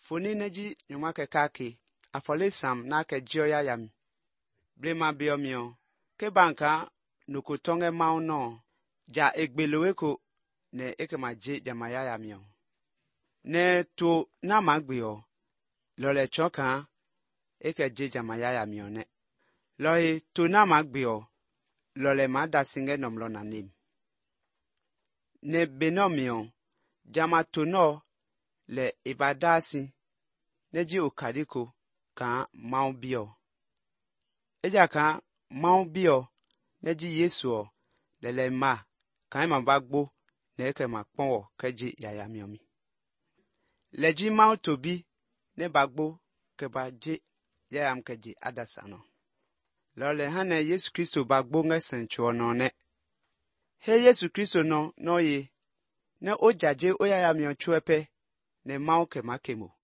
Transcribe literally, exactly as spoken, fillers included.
foni neji nyuma ke kake afole sam na ke jio ya yam brema biomio ke banka nukutonge mauno ja egbeloweko ne ekemaje jamaya yamio ne to na magbio lole choka ekeje jamaya yamio ne loye to na magbio lole mada singe nomlo na nim ne benomio jama tono le ibadasi neji okadiko ka maubio eja ka maubio neji yesu lele ma ka ma bagbo ne ke ma pon keji yayamiomi leji mau tobi ne bagbo ke baje yayam keji adasano lole hane Yesu Kristo bagbo ngesen chuono ne he Yesu Kristo no no ye ne ojaje oyayamio chuepe ne mau ke makemo